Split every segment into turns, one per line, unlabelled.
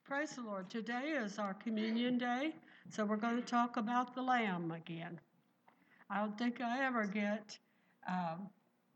Praise the Lord. Today is our communion day, so we're going to talk about the Lamb again. I don't think I ever get, um,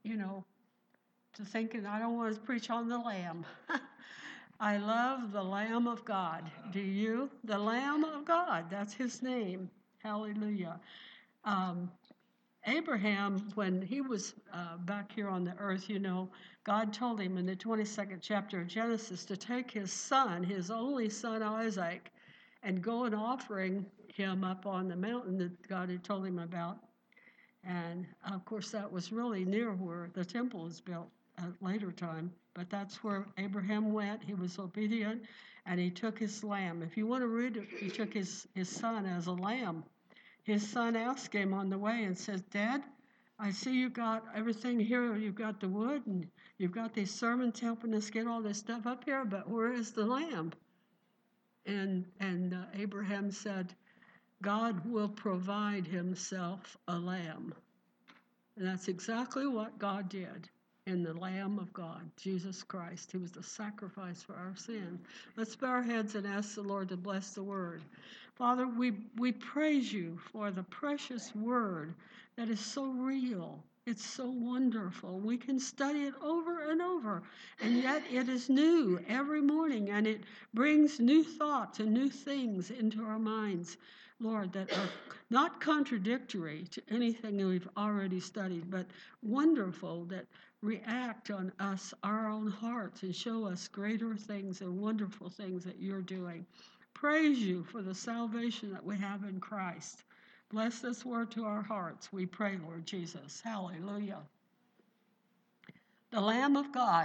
to thinking I don't want to preach on the Lamb. I love the Lamb of God. Do you? The Lamb of God. That's his name. Hallelujah. Um, Abraham, when he was back here on the earth, God told him in the 22nd chapter of Genesis to take his son, his only son Isaac, and go and offering him up on the mountain that God had told him about. And of course, that was really near where the temple was built at a later time. But that's where Abraham went. He was obedient, and he took his lamb. If you want to read it, he took his son as a lamb. His son asked him on the way and says, Dad, I see you got everything here. You've got the wood and you've got these sermons helping us get all this stuff up here, but where is the lamb? And Abraham said, God will provide himself a lamb. And that's exactly what God did in the Lamb of God, Jesus Christ. He was the sacrifice for our sin. Let's bow our heads and ask the Lord to bless the word. Father, we praise you for the precious word that is so real. It's so wonderful. We can study it over and over, and yet it is new every morning, and it brings new thoughts and new things into our minds, Lord, that are not contradictory to anything that we've already studied, but wonderful, that react on us, our own hearts, and show us greater things and wonderful things that you're doing. Praise you for the salvation that we have in Christ. Bless this word to our hearts, we pray, Lord Jesus. Hallelujah. The Lamb of God.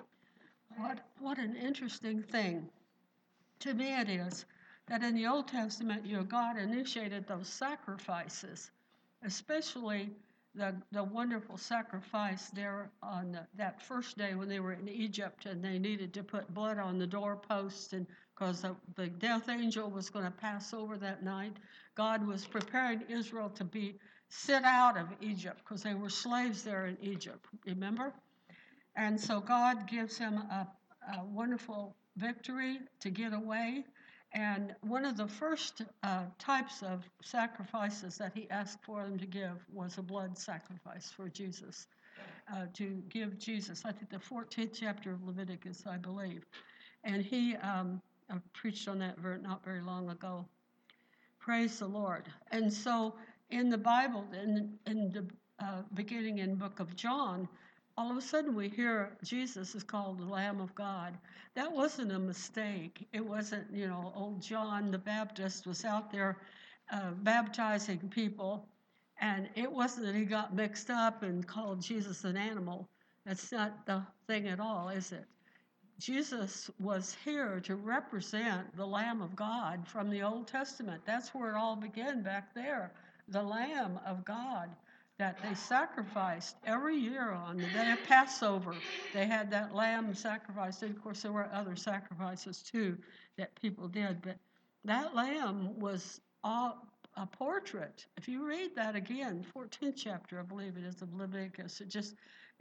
What an interesting thing. To me it is that in the Old Testament, God initiated those sacrifices, especially the wonderful sacrifice there on that first day when they were in Egypt and they needed to put blood on the doorposts, and because the death angel was going to pass over that night. God was preparing Israel to be sent out of Egypt because they were slaves there in Egypt, remember? And so God gives him a wonderful victory to get away. And one of the first types of sacrifices that he asked for them to give was a blood sacrifice for Jesus, to give Jesus, I think the 14th chapter of Leviticus, I believe. And he preached on that not very long ago. Praise the Lord. And so in the Bible, in the beginning in the book of John, all of a sudden we hear Jesus is called the Lamb of God. That wasn't a mistake. It wasn't, old John the Baptist was out there baptizing people, and it wasn't that he got mixed up and called Jesus an animal. That's not the thing at all, is it? Jesus was here to represent the Lamb of God from the Old Testament. That's where it all began back there. The Lamb of God that they sacrificed every year on the day of Passover. They had that lamb sacrificed. And of course, there were other sacrifices too that people did. But that lamb was a portrait. If you read that again, 14th chapter, I believe it is, of Leviticus, it just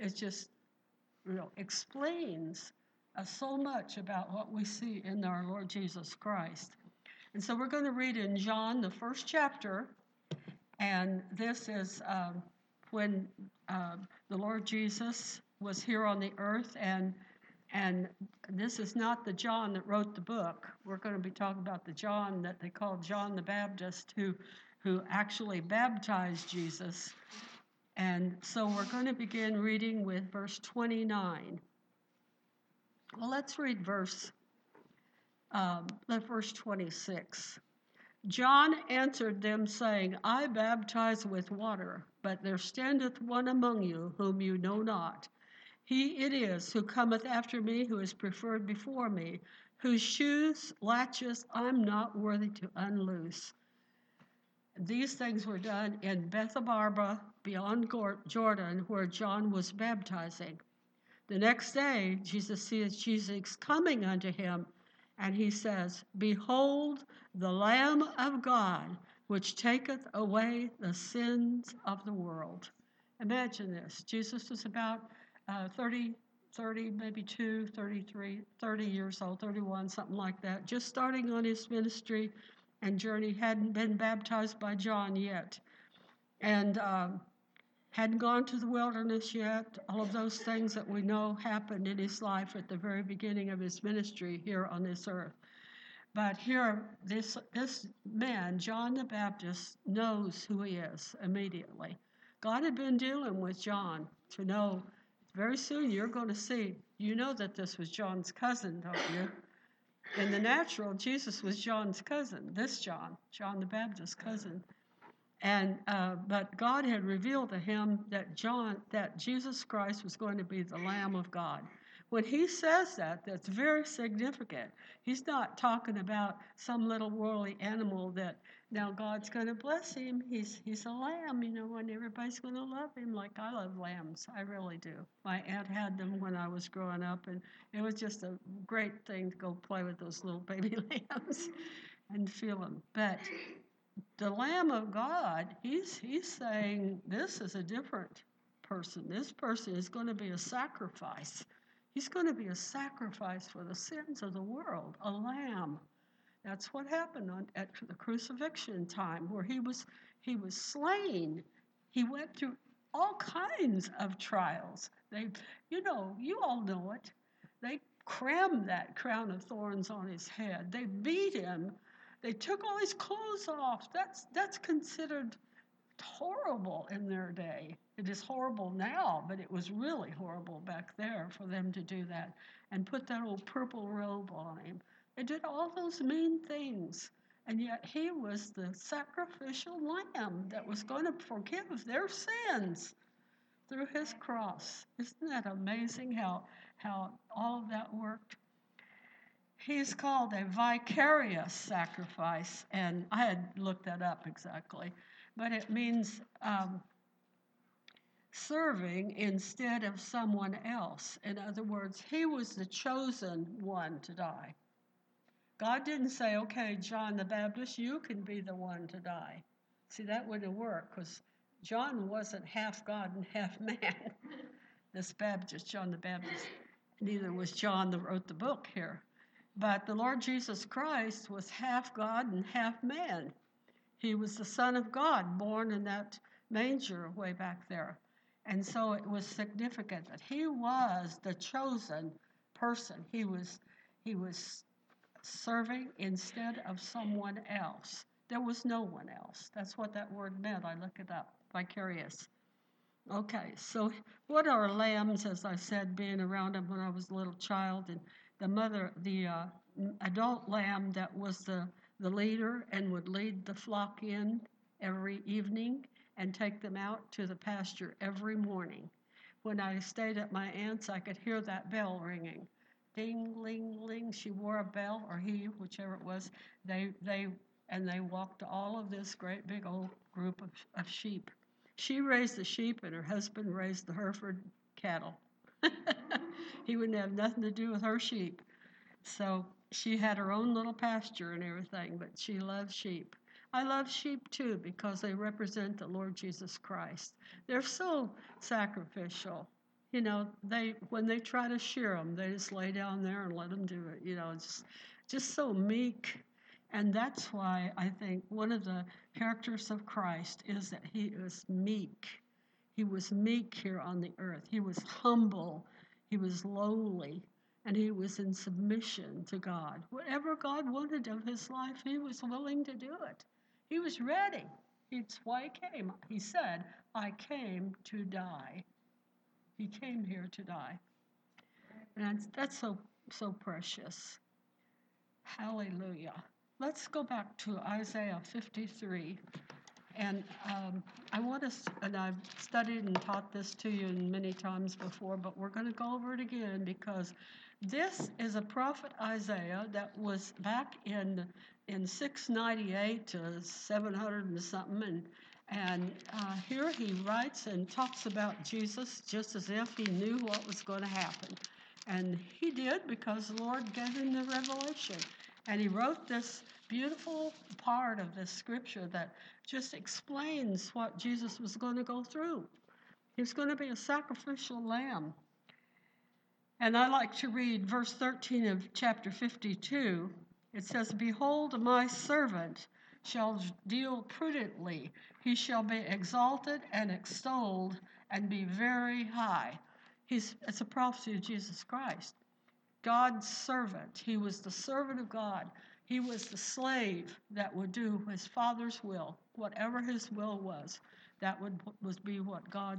explains so much about what we see in our Lord Jesus Christ. And so we're going to read in John, the first chapter, and this is when the Lord Jesus was here on the earth, and this is not the John that wrote the book. We're going to be talking about the John that they called John the Baptist, who actually baptized Jesus. And so we're going to begin reading with verse 29. Well, let's read verse 26. John answered them, saying, I baptize with water, but there standeth one among you whom you know not. He it is who cometh after me, who is preferred before me, whose shoes, latches, I'm not worthy to unloose. These things were done in Bethabara, beyond Jordan, where John was baptizing. The next day, Jesus sees Jesus coming unto him, and he says, Behold, the Lamb of God, which taketh away the sins of the world. Imagine this. Jesus was about 30 30, maybe 2, 33, 30 years old, 31, something like that, just starting on his ministry and journey, hadn't been baptized by John yet, and hadn't gone to the wilderness yet. All of those things that we know happened in his life at the very beginning of his ministry here on this earth. But here, this man, John the Baptist, knows who he is immediately. God had been dealing with John to know very soon you're going to see, you know that this was John's cousin, don't you? In the natural, Jesus was John's cousin, this John the Baptist's cousin. And but God had revealed to him that Jesus Christ was going to be the Lamb of God. When he says that, that's very significant. He's not talking about some little worldly animal that now God's going to bless him. He's a lamb, and everybody's going to love him like I love lambs. I really do. My aunt had them when I was growing up, and it was just a great thing to go play with those little baby lambs and feel them. But the Lamb of God, he's saying this is a different person. This person is going to be a sacrifice. He's going to be a sacrifice for the sins of the world, a lamb. That's what happened at the crucifixion time, where he was slain. He went through all kinds of trials. You all know it. They crammed that crown of thorns on his head. They beat him. They took all his clothes off. That's considered horrible in their day. It is horrible now, but it was really horrible back there for them to do that and put that old purple robe on him. They did all those mean things, and yet he was the sacrificial lamb that was going to forgive their sins through his cross. Isn't that amazing how all of that worked? He's called a vicarious sacrifice, and I had looked that up exactly, but it means serving instead of someone else. In other words, he was the chosen one to die. God didn't say, okay, John the Baptist, you can be the one to die. See, that wouldn't work, because John wasn't half God and half man. This Baptist, John the Baptist, neither was John that wrote the book here. But the Lord Jesus Christ was half God and half man. He was the Son of God, born in that manger way back there. And so it was significant that he was the chosen person. He was serving instead of someone else. There was no one else. That's what that word meant. I looked it up, vicarious. Okay, so what are lambs, as I said, being around them when I was a little child, and the adult lamb that was the leader and would lead the flock in every evening and take them out to the pasture every morning. When I stayed at my aunt's, I could hear that bell ringing. Ding, ling, ling. She wore a bell, or he, whichever it was. They walked all of this great big old group of sheep. She raised the sheep, and her husband raised the Hereford cattle. He wouldn't have nothing to do with her sheep. So she had her own little pasture and everything, but she loved sheep. I love sheep too, because they represent the Lord Jesus Christ. They're so sacrificial. When they try to shear them, they just lay down there and let them do it. It's just so meek. And that's why I think one of the characters of Christ is that he is meek. He was meek here on the earth. He was humble. He was lowly. And he was in submission to God. Whatever God wanted of his life, he was willing to do it. He was ready. It's why he came. He said, I came to die. He came here to die. And that's so precious. Hallelujah. Let's go back to Isaiah 53. And I want to, and I've studied and taught this to you many times before, but we're going to go over it again, because this is a prophet Isaiah that was back in 698 to 700 and something, and here he writes and talks about Jesus just as if he knew what was going to happen. And he did, because the Lord gave him the revelation. And he wrote this beautiful part of this scripture that just explains what Jesus was going to go through. He was going to be a sacrificial lamb. And I like to read verse 13 of chapter 52. It says, "Behold, my servant shall deal prudently. He shall be exalted and extolled and be very high." It's a prophecy of Jesus Christ. God's servant. He was the servant of God. He was the slave that would do his Father's will. Whatever his will was, that would be what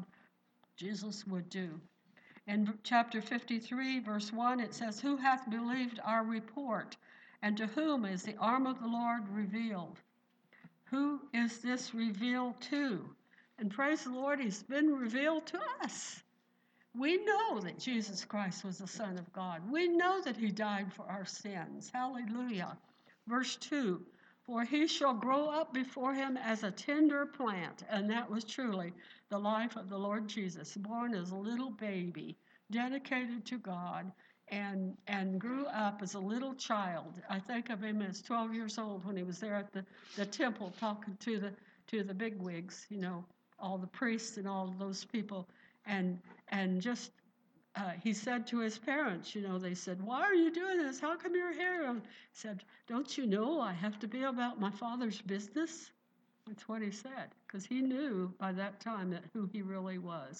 Jesus would do. In chapter 53, verse 1, it says, "Who hath believed our report? And to whom is the arm of the Lord revealed?" Who is this revealed to? And praise the Lord, he's been revealed to us. We know that Jesus Christ was the Son of God. We know that he died for our sins. Hallelujah. Verse 2, "For he shall grow up before him as a tender plant." And that was truly the life of the Lord Jesus, born as a little baby, dedicated to God, and grew up as a little child. I think of him as 12 years old when he was there at the temple talking to the bigwigs, all the priests and all of those people. And just he said to his parents, they said, "Why are you doing this? How come you're here?" And he said, "Don't you know I have to be about my Father's business?" That's what he said, because he knew by that time that who he really was.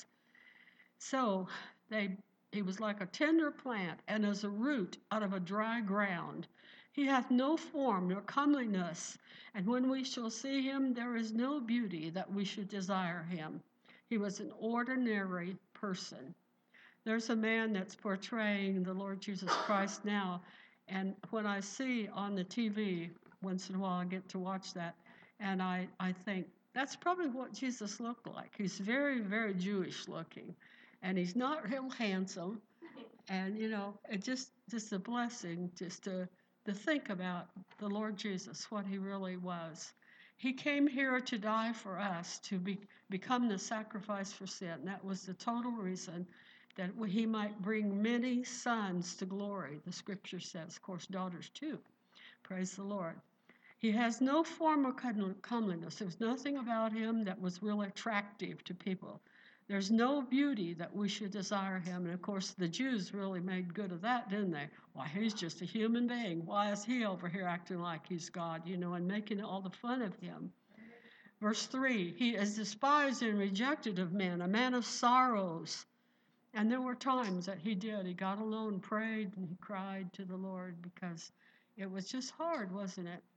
So he was like a tender plant, and as a root out of a dry ground. He hath no form nor comeliness, and when we shall see him, there is no beauty that we should desire him. He was an ordinary person. There's a man that's portraying the Lord Jesus Christ now, and when I see on the TV, once in a while I get to watch that, and I think, that's probably what Jesus looked like. He's very, very Jewish looking, and he's not real handsome, and it's just a blessing just to think about the Lord Jesus, what he really was. He came here to die for us, to become the sacrifice for sin. That was the total reason, that he might bring many sons to glory, the scripture says. Of course, daughters too. Praise the Lord. He has no form or comeliness. There was nothing about him that was really attractive to people. There's no beauty that we should desire him. And of course, the Jews really made good of that, didn't they? Why, he's just a human being. Why is he over here acting like he's God, and making all the fun of him? Verse 3, "He is despised and rejected of men, a man of sorrows." And there were times that he did. He got alone, prayed, and he cried to the Lord because it was just hard, wasn't it?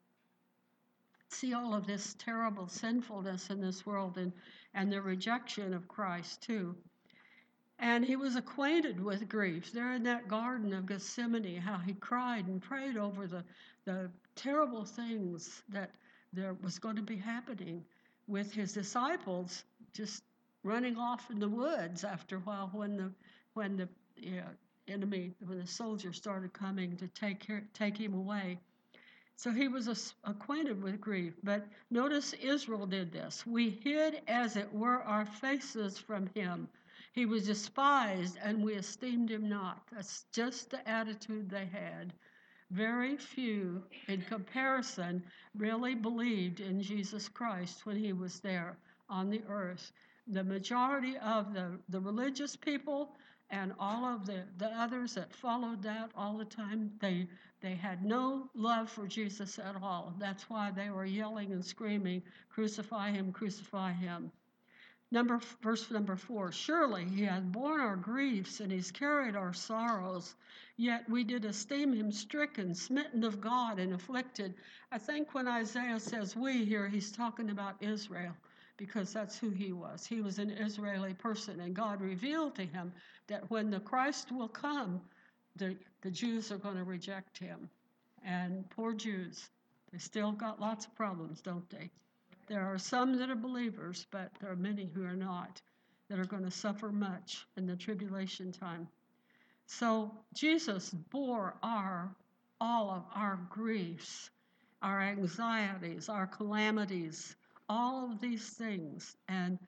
See all of this terrible sinfulness in this world, and the rejection of Christ too. And he was acquainted with grief. There in that Garden of Gethsemane, how he cried and prayed over the terrible things that there was going to be happening with his disciples, just running off in the woods after a while when the enemy, when the soldiers started coming to take him away. So he was acquainted with grief. But notice Israel did this. "We hid, as it were, our faces from him. He was despised, and we esteemed him not." That's just the attitude they had. Very few, in comparison, really believed in Jesus Christ when he was there on the earth. The majority of the religious people and all of the others that followed that all the time, they had no love for Jesus at all. That's why they were yelling and screaming, "Crucify him, crucify him." Verse number 4, "Surely he hath borne our griefs, and he's carried our sorrows. Yet we did esteem him stricken, smitten of God, and afflicted." I think when Isaiah says "we" here, he's talking about Israel, because that's who he was. He was an Israeli person, and God revealed to him that when the Christ will come, the Jews are going to reject him. And poor Jews, they still got lots of problems, don't they? There are some that are believers, but there are many who are not, that are going to suffer much in the tribulation time. So Jesus bore all of our griefs, our anxieties, our calamities, all of these things, and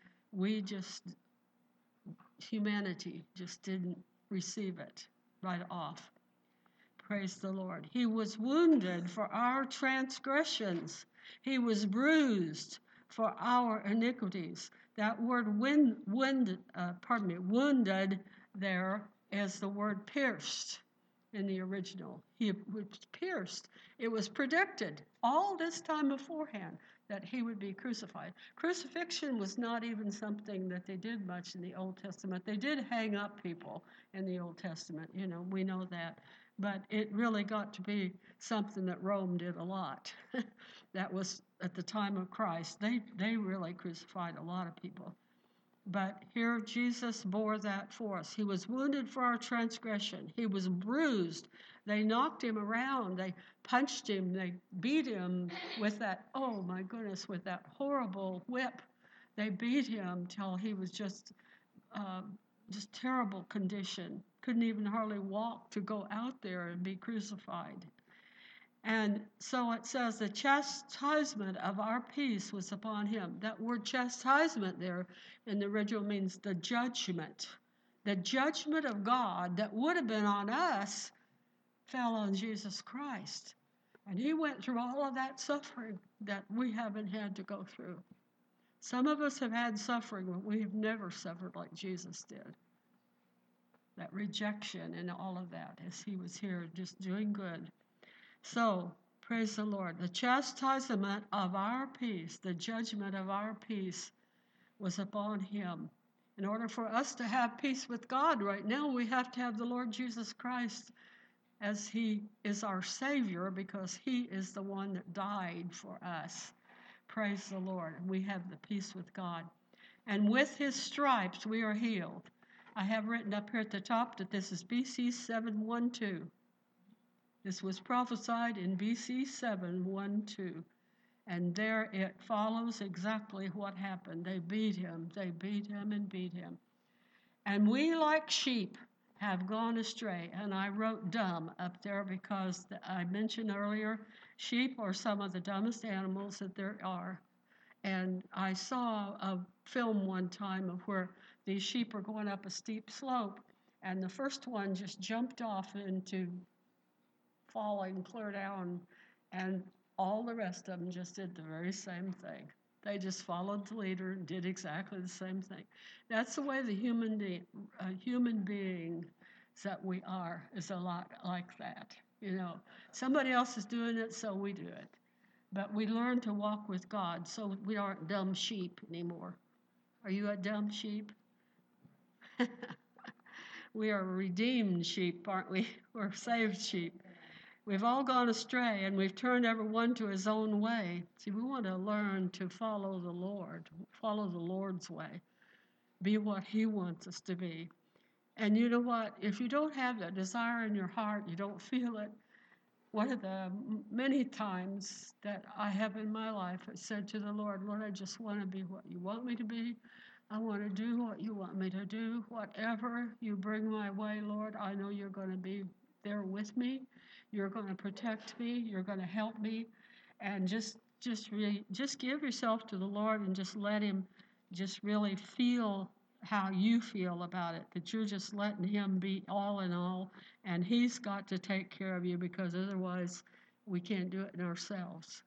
humanity just didn't receive it right off. Praise the Lord. "He was wounded for our transgressions. He was bruised for our iniquities." That word wounded there is the word pierced in the original. He was pierced. It was predicted all this time beforehand that he would be crucified. Crucifixion was not even something that they did much in the Old Testament. They did hang up people in the Old Testament, we know that. But it really got to be something that Rome did a lot. That was at the time of Christ. They really crucified a lot of people. But here Jesus bore that for us. He was wounded for our transgression. He was bruised. They knocked him around. They punched him. They beat him with that, oh my goodness, with that horrible whip. They beat him till he was just terrible condition. Couldn't even hardly walk to go out there and be crucified. And so it says the chastisement of our peace was upon him. That word chastisement there in the original means the judgment. The judgment of God that would have been on us fell on Jesus Christ. And he went through all of that suffering that we haven't had to go through. Some of us have had suffering, but we have never suffered like Jesus did. That rejection and all of that as he was here just doing good. So, praise the Lord. The chastisement of our peace, the judgment of our peace was upon him. In order for us to have peace with God right now, we have to have the Lord Jesus Christ as he is our Savior, because he is the one that died for us. Praise the Lord. We have the peace with God. And with his stripes we are healed. I have written up here at the top that this is BC 712. This was prophesied in BC 712. And there it follows exactly what happened. They beat him and beat him. And we like sheep have gone astray. And I wrote dumb up there because I mentioned earlier, sheep are some of the dumbest animals that there are. And I saw a film one time of where these sheep are going up a steep slope, and the first one just jumped off into falling clear down, and all the rest of them just did the very same thing. They just followed the leader and did exactly the same thing. That's the way the human being that we are, is a lot like that. Somebody else is doing it, so we do it. But we learn to walk with God, so we aren't dumb sheep anymore. Are you a dumb sheep? We are redeemed sheep, aren't we? We're saved sheep. We've all gone astray, and we've turned everyone to his own way. See, we want to learn to follow the Lord's way, be what he wants us to be. And you know what? If you don't have that desire in your heart, you don't feel it. One of the many times that I have in my life, I said to the Lord, Lord, I just want to be what you want me to be. I want to do what you want me to do. Whatever you bring my way, Lord, I know you're going to be there with me. You're going to protect me. You're going to help me. And just give yourself to the Lord and just let him just really feel how you feel about it, that you're just letting him be all in all, and he's got to take care of you, because otherwise we can't do it in ourselves.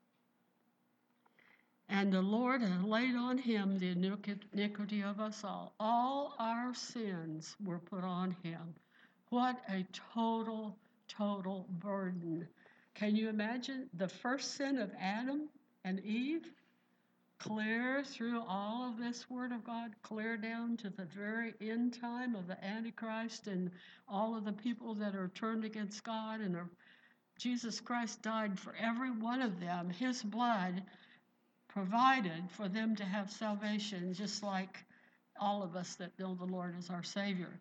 And the Lord had laid on him the iniquity of us all. All our sins were put on him. What a total burden. Can you imagine the first sin of Adam and Eve? Clear through all of this Word of God, clear down to the very end time of the Antichrist and all of the people that are turned against God, and Jesus Christ died for every one of them. His blood provided for them to have salvation, just like all of us that know the Lord as our Savior.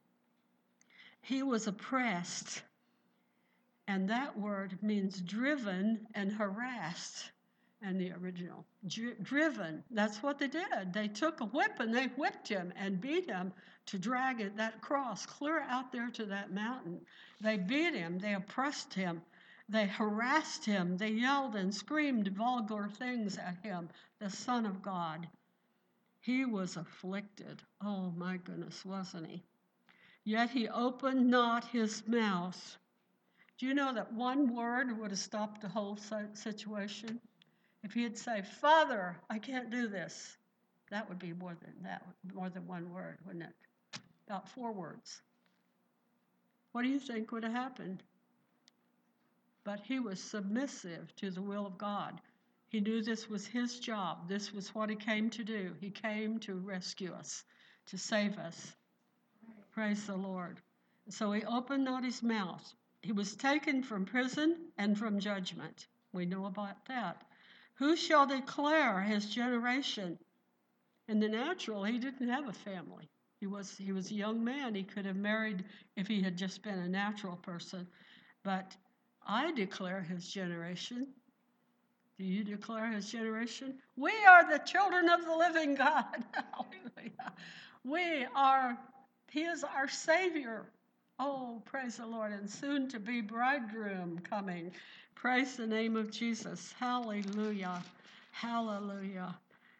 He was oppressed, and that word means driven and harassed. And the original, driven, that's what they did. They took a whip and they whipped him and beat him to drag that cross clear out there to that mountain. They beat him, they oppressed him, they harassed him, they yelled and screamed vulgar things at him, the Son of God. He was afflicted. Oh my goodness, wasn't he? Yet he opened not his mouth. Do you know that one word would have stopped the whole situation? If he'd say, Father, I can't do this, that would be more than one word, wouldn't it? About 4 words. What do you think would have happened? But he was submissive to the will of God. He knew this was his job. This was what he came to do. He came to rescue us, to save us. Praise the Lord. So he opened not his mouth. He was taken from prison and from judgment. We know about that. Who shall declare his generation? In the natural, he didn't have a family. He was a young man. He could have married if he had just been a natural person. But I declare his generation. Do you declare his generation? We are the children of the living God. Hallelujah. He is our Savior. Oh, praise the Lord. And soon to be bridegroom coming. Praise the name of Jesus. Hallelujah. Hallelujah.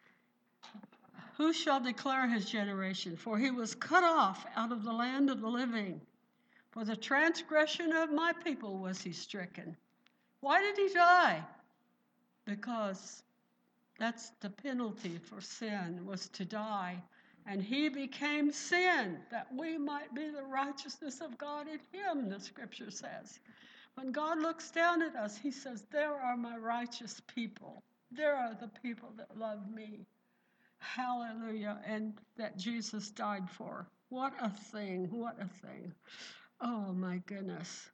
Who shall declare his generation? For he was cut off out of the land of the living. For the transgression of my people was he stricken. Why did he die? Because that's the penalty for sin, was to die. And he became sin, that we might be the righteousness of God in him, the scripture says. When God looks down at us, he says, there are my righteous people. There are the people that love me. Hallelujah. And that Jesus died for. What a thing. What a thing. Oh, my goodness.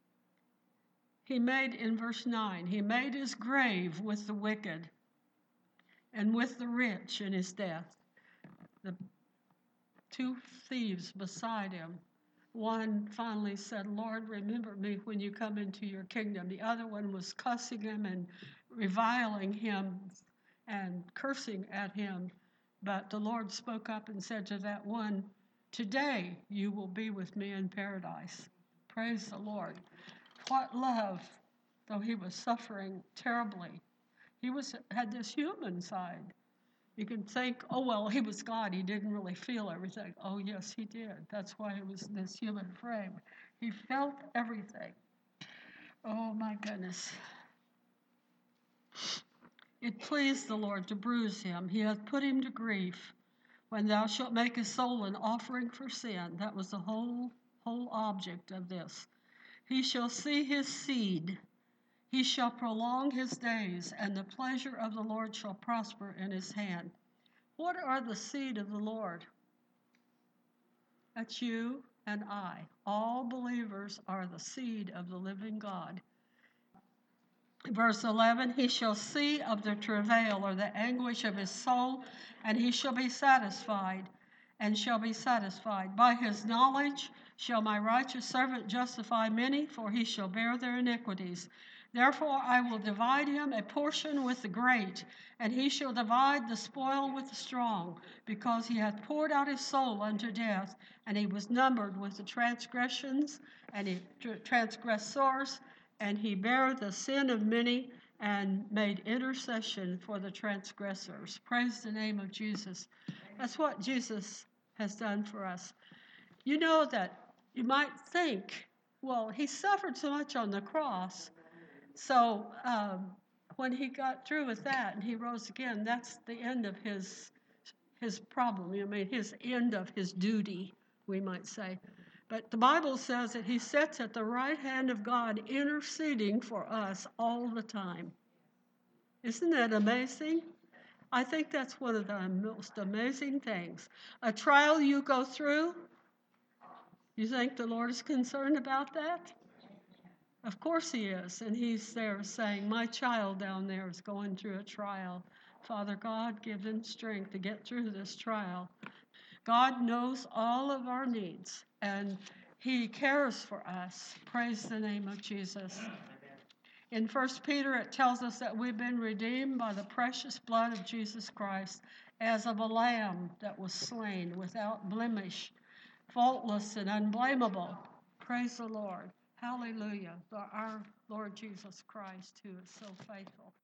He made, in verse 9, he made his grave with the wicked and with the rich in his death. The two thieves beside him. One finally said, Lord, remember me when you come into your kingdom. The other one was cussing him and reviling him and cursing at him. But the Lord spoke up and said to that one, today you will be with me in paradise. Praise the Lord. What love, though he was suffering terribly. He had this human side. You can think, oh, well, he was God. He didn't really feel everything. Oh, yes, he did. That's why he was in this human frame. He felt everything. Oh, my goodness. It pleased the Lord to bruise him. He hath put him to grief. When thou shalt make his soul an offering for sin. That was the whole object of this. He shall see his seed. He shall prolong his days, and the pleasure of the Lord shall prosper in his hand. What are the seed of the Lord? That's you and I. All believers are the seed of the living God. Verse 11, he shall see of the travail or the anguish of his soul, and he shall be satisfied, and shall be satisfied. By his knowledge shall my righteous servant justify many, for he shall bear their iniquities. Therefore I will divide him a portion with the great, and he shall divide the spoil with the strong, because he hath poured out his soul unto death, and he was numbered with the transgressors, and he bare the sin of many, and made intercession for the transgressors. Praise the name of Jesus. That's what Jesus has done for us. You know that you might think, well, he suffered so much on the cross, so when he got through with that and he rose again, that's the end of his problem. I mean, his end of his duty, we might say. But the Bible says that he sits at the right hand of God interceding for us all the time. Isn't that amazing? I think that's one of the most amazing things. A trial you go through, you think the Lord is concerned about that? Of course he is. And he's there saying, my child down there is going through a trial. Father God, give them strength to get through this trial. God knows all of our needs, and he cares for us. Praise the name of Jesus. In 1 Peter, it tells us that we've been redeemed by the precious blood of Jesus Christ as of a lamb that was slain without blemish, faultless and unblameable. Praise the Lord. Hallelujah. For our Lord Jesus Christ, who is so faithful.